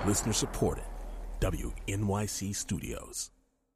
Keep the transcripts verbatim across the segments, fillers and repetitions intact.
Listener supported. W N Y C Studios.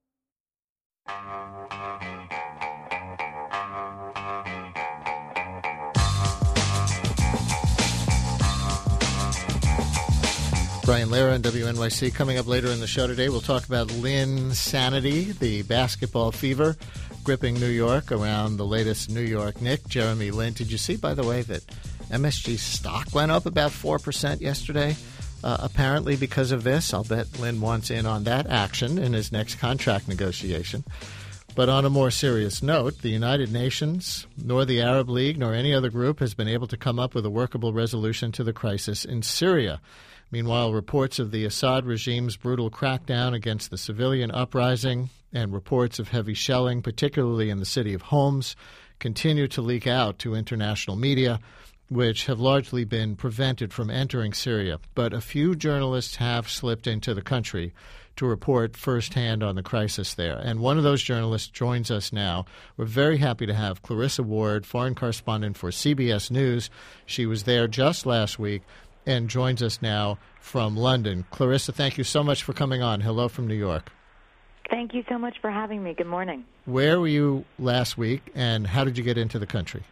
Brian Lehrer on W N Y C. Coming up later in the show today, we'll talk about Linsanity, the basketball fever gripping New York around the latest New York Knicks. Jeremy Lin, did you see, by the way, that M S G stock went up about four percent yesterday? Uh, apparently because of this. I'll bet Lin wants in on that action in his next contract negotiation. But on a more serious note, the United Nations, nor the Arab League, nor any other group has been able to come up with a workable resolution to the crisis in Syria. Meanwhile, reports of the Assad regime's brutal crackdown against the civilian uprising and reports of heavy shelling, particularly in the city of Homs, continue to leak out to international media, which have largely been prevented from entering Syria. But a few journalists have slipped into the country to report firsthand on the crisis there. And one of those journalists joins us now. We're very happy to have Clarissa Ward, foreign correspondent for C B S News. She was there just last week and joins us now from London. Clarissa, thank you so much for coming on. Hello from New York. Thank you so much for having me. Good morning. Where were you last week, and how did you get into the country?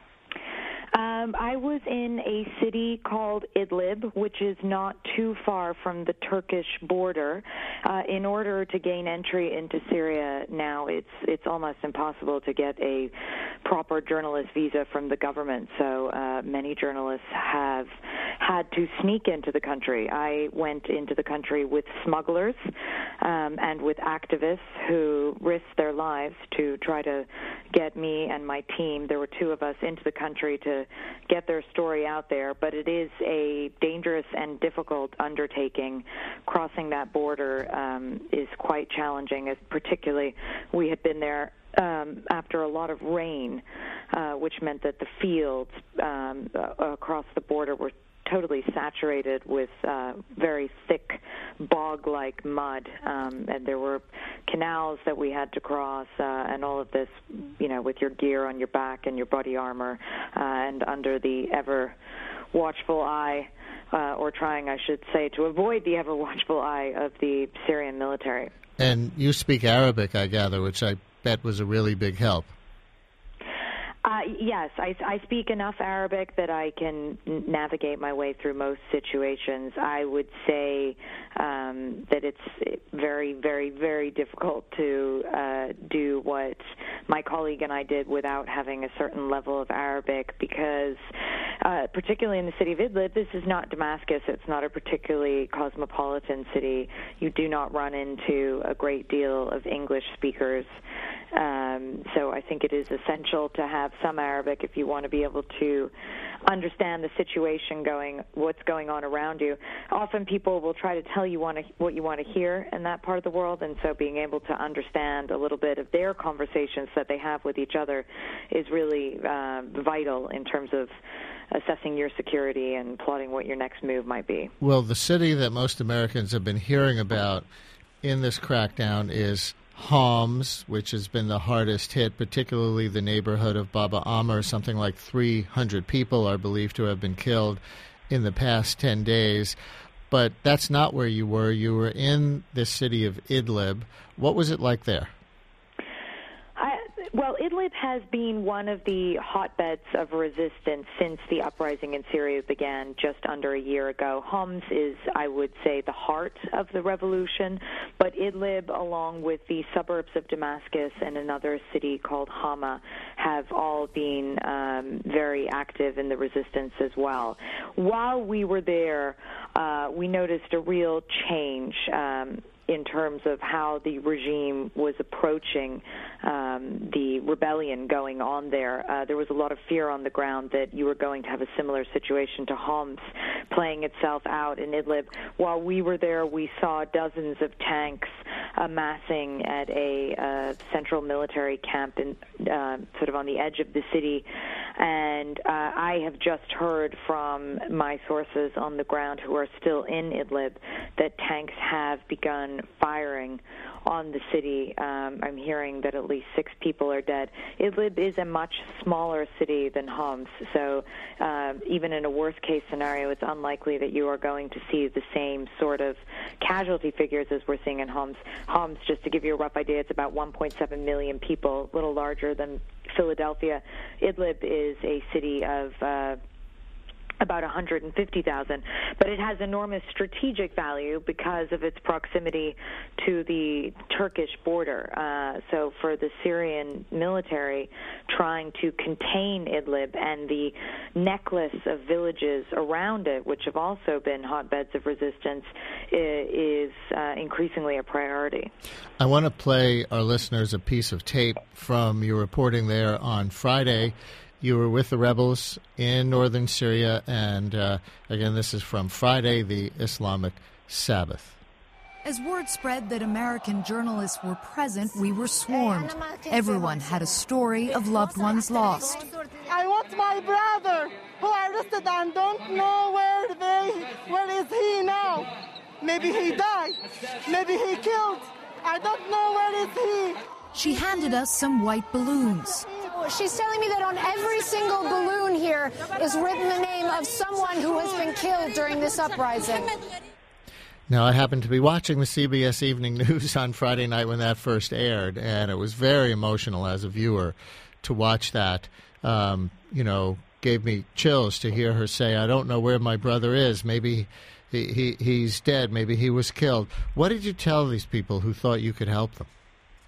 Um, I was in a city called Idlib, which is not too far from the Turkish border. Uh, in order to gain entry into Syria now, it's it's almost impossible to get a proper journalist visa from the government. So uh, many journalists have had to sneak into the country. I went into the country with smugglers um, and with activists who risked their lives to try to get me and my team. There were two of us into the country to get their story out there, but it is a dangerous and difficult undertaking. Crossing that border um, is quite challenging, as particularly we had been there um, after a lot of rain, uh, which meant that the fields um, uh, across the border were totally saturated with uh, very thick bog-like mud, um, and there were canals that we had to cross, uh, and all of this, you know, with your gear on your back and your body armor, uh, and under the ever watchful eye, uh, or trying, I should say, to avoid the ever watchful eye of the Syrian military. And you speak Arabic, I gather, which I bet was a really big help. Uh, yes, I, I speak enough Arabic that I can n- navigate my way through most situations. I would say um, that it's very, very, very difficult to uh, do what my colleague and I did without having a certain level of Arabic because, uh, particularly in the city of Idlib, this is not Damascus. It's not a particularly cosmopolitan city. You do not run into a great deal of English speakers. Um, so I think it is essential to have some Arabic if you want to be able to understand the situation going, what's going on around you. Often people will try to tell you want to, what you want to hear in that part of the world, and so being able to understand a little bit of their conversations that they have with each other is really uh, vital in terms of assessing your security and plotting what your next move might be. Well, the city that most Americans have been hearing about in this crackdown is Homs, which has been the hardest hit, particularly the neighborhood of Baba Amr. Something like three hundred people are believed to have been killed in the past ten days. But that's not where you were. You were in the city of Idlib. What was it like there? Well, Idlib has been one of the hotbeds of resistance since the uprising in Syria began just under a year ago. Homs is, I would say, the heart of the revolution, but Idlib, along with the suburbs of Damascus and another city called Hama, have all been um, very active in the resistance as well. While we were there, uh, we noticed a real change um, in terms of how the regime was approaching um, the rebellion going on there. Uh, there was a lot of fear on the ground that you were going to have a similar situation to Homs playing itself out in Idlib. While we were there, we saw dozens of tanks amassing at a uh, central military camp in, uh, sort of on the edge of the city. And uh, I have just heard from my sources on the ground who are still in Idlib that tanks have begun firing on the city. Um, I'm hearing that at least six people are dead. Idlib is a much smaller city than Homs, so uh, even in a worst-case scenario, it's unlikely that you are going to see the same sort of casualty figures as we're seeing in Homs. Homs, just to give you a rough idea, it's about one point seven million people, a little larger than Philadelphia. Idlib is a city of Uh, about one hundred fifty thousand, but it has enormous strategic value because of its proximity to the Turkish border. Uh, so for the Syrian military trying to contain Idlib and the necklace of villages around it, which have also been hotbeds of resistance, is uh, increasingly a priority. I want to play our listeners a piece of tape from your reporting there on Friday. You were with the rebels in northern Syria, and uh, again, this is from Friday, the Islamic Sabbath. As word spread that American journalists were present, we were swarmed. Everyone had a story of loved ones lost. I want my brother, who arrested and don't know where they, where is he now. Maybe he died. Maybe he killed. I don't know where is he. She handed us some white balloons. She's telling me that on every single balloon here is written the name of someone who has been killed during this uprising. Now, I happened to be watching the C B S Evening News on Friday night when that first aired, and it was very emotional as a viewer to watch that. Um, you know, gave me chills to hear her say, I don't know where my brother is. Maybe he, he he's dead. Maybe he was killed. What did you tell these people who thought you could help them?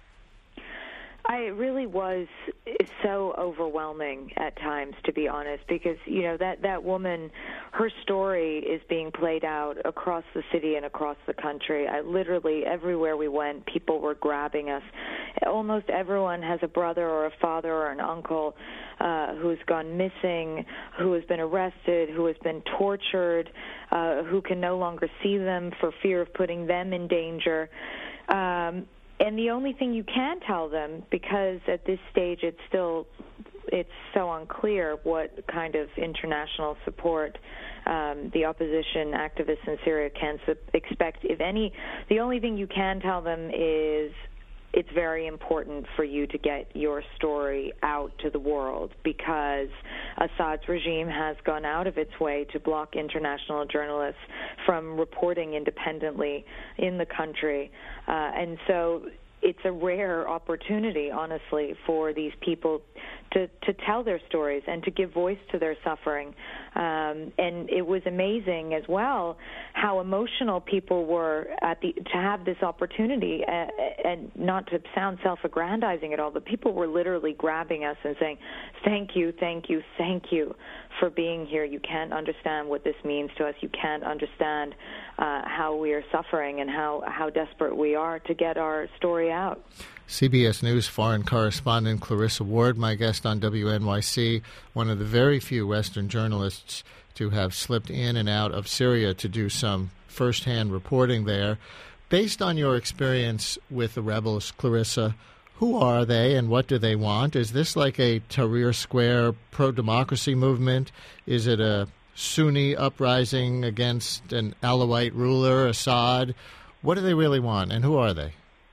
I, it really was so overwhelming at times, to be honest, because, you know, that, that woman, her story is being played out across the city and across the country. I literally, everywhere we went, people were grabbing us. Almost everyone has a brother or a father or an uncle uh, who's gone missing, who has been arrested, who has been tortured, uh, who can no longer see them for fear of putting them in danger. Um And the only thing you can tell them, because at this stage it's still it's so unclear what kind of international support um, the opposition activists in Syria can su- expect, if any, the only thing you can tell them is it's very important for you to get your story out to the world, because Assad's regime has gone out of its way to block international journalists from reporting independently in the country. Uh, and so it's a rare opportunity, honestly, for these people to, to tell their stories and to give voice to their suffering. Um, and it was amazing as well how emotional people were at the to have this opportunity, uh, and not to sound self-aggrandizing at all, but people were literally grabbing us and saying, thank you, thank you, thank you for being here. You can't understand what this means to us. You can't understand uh, how we are suffering and how, how desperate we are to get our story out. C B S News foreign correspondent Clarissa Ward, my guest on W N Y C, one of the very few Western journalists to have slipped in and out of Syria to do some firsthand reporting there. Based on your experience with the rebels, Clarissa, who are they and what do they want? Is this like a Tahrir Square pro-democracy movement? Is it a Sunni uprising against an Alawite ruler, Assad? What do they really want, and who are they?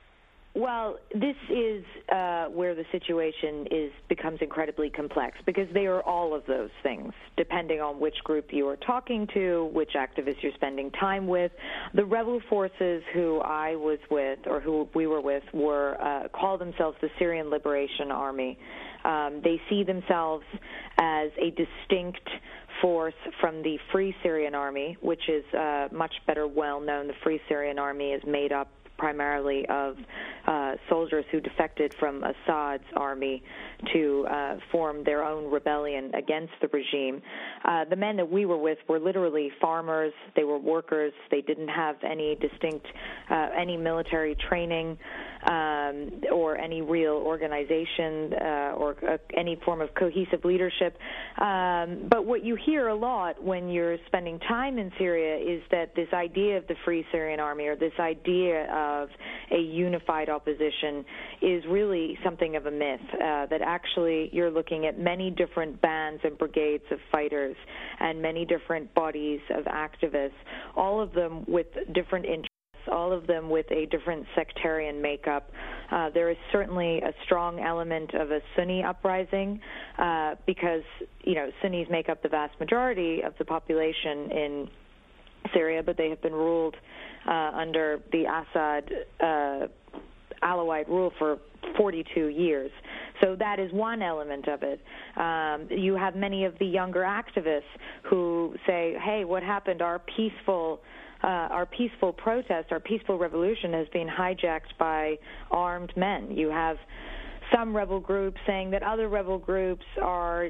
Well, this is uh, where the situation is becomes incredibly complex, because they are all of those things, depending on which group you are talking to, which activists you're spending time with. The rebel forces who I was with, or who we were with, were uh, call themselves the Syrian Liberation Army. Um, they see themselves as a distinct force from the Free Syrian Army, which is uh, much better well known. The Free Syrian Army is made up primarily of uh, soldiers who defected from Assad's army to uh, form their own rebellion against the regime. Uh, the men that we were with were literally farmers. They were workers. They didn't have any distinct, uh, any military training um, or any real organization uh, or uh, any form of cohesive leadership. Um, but what you hear a lot when you're spending time in Syria is that this idea of the Free Syrian Army, or this idea of a unified opposition opposition is really something of a myth, uh, that actually you're looking at many different bands and brigades of fighters and many different bodies of activists, all of them with different interests, all of them with a different sectarian makeup. Uh, there is certainly a strong element of a Sunni uprising uh, because, you know, Sunnis make up the vast majority of the population in Syria, but they have been ruled uh, under the Assad uh, Alawite rule for forty-two years. So that is one element of it. Um, you have many of the younger activists who say, hey, what happened? Our peaceful Uh, our peaceful protest, our peaceful revolution has been hijacked by armed men. You have some rebel groups saying that other rebel groups are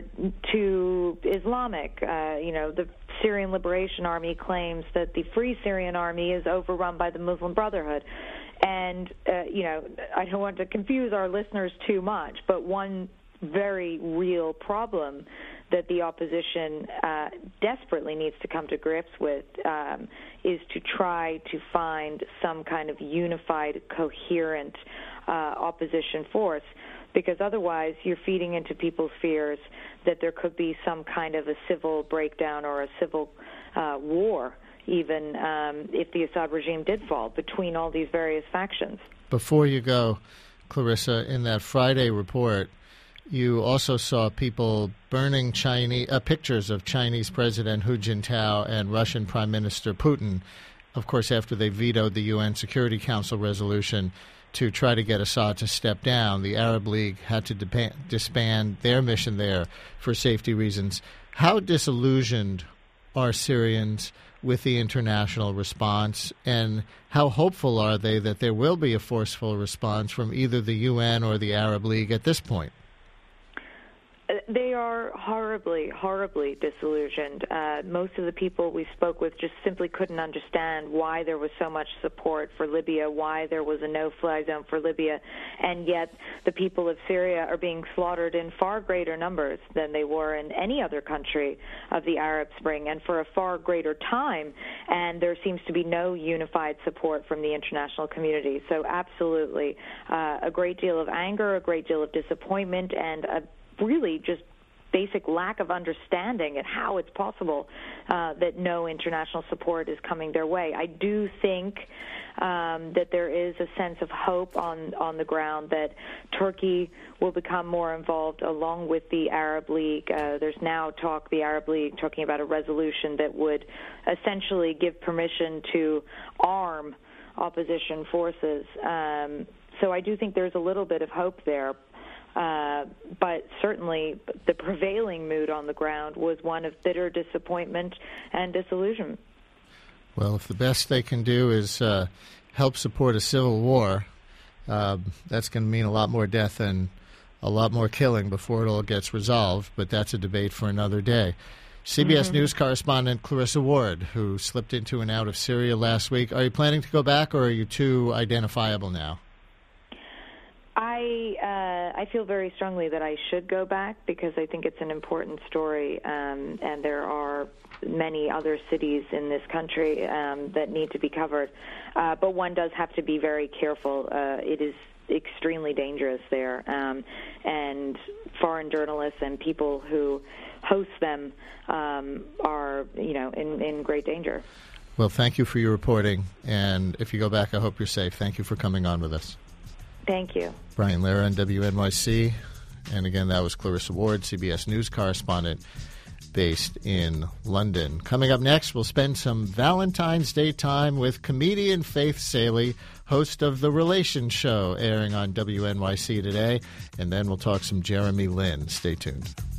too Islamic. Uh, you know, the Syrian Liberation Army claims that the Free Syrian Army is overrun by the Muslim Brotherhood. And, uh, you know, I don't want to confuse our listeners too much, but one very real problem that the opposition uh, desperately needs to come to grips with um, is to try to find some kind of unified, coherent uh, opposition force, because otherwise you're feeding into people's fears that there could be some kind of a civil breakdown or a civil uh, war, even um, if the Assad regime did fall, between all these various factions. Before you go, Clarissa, in that Friday report, you also saw people burning Chinese uh, pictures of Chinese President Hu Jintao and Russian Prime Minister Putin, of course, after they vetoed the U N Security Council resolution to try to get Assad to step down. The Arab League had to depa- disband their mission there for safety reasons. How disillusioned are Syrians with the international response, and how hopeful are they that there will be a forceful response from either the U N or the Arab League at this point? They are horribly, horribly disillusioned. Uh, most of the people we spoke with just simply couldn't understand why there was so much support for Libya, why there was a no-fly zone for Libya, and yet the people of Syria are being slaughtered in far greater numbers than they were in any other country of the Arab Spring, and for a far greater time, and there seems to be no unified support from the international community. So absolutely, uh, a great deal of anger, a great deal of disappointment, and a really just basic lack of understanding at how it's possible uh, that no international support is coming their way. I do think um, that there is a sense of hope on, on the ground that Turkey will become more involved along with the Arab League. Uh, there's now talk, the Arab League, talking about a resolution that would essentially give permission to arm opposition forces. Um, so I do think there's a little bit of hope there. Uh, but certainly the prevailing mood on the ground was one of bitter disappointment and disillusionment. Well, if the best they can do is uh, help support a civil war, uh, that's going to mean a lot more death and a lot more killing before it all gets resolved, but that's a debate for another day. C B S mm-hmm. News correspondent Clarissa Ward, who slipped into and out of Syria last week. Are you planning to go back, or are you too identifiable now? I uh, I feel very strongly that I should go back because I think it's an important story, um, and there are many other cities in this country um, that need to be covered. Uh, but one does have to be very careful. Uh, it is extremely dangerous there, um, and foreign journalists and people who host them um, are, you know, in, in great danger. Well, thank you for your reporting, and if you go back, I hope you're safe. Thank you for coming on with us. Thank you. Brian Lehrer on W N Y C. And again, that was Clarissa Ward, C B S News correspondent based in London. Coming up next, we'll spend some Valentine's Day time with comedian Faith Salie, host of The Relation Show, airing on W N Y C today. And then we'll talk some Jeremy Lin. Stay tuned.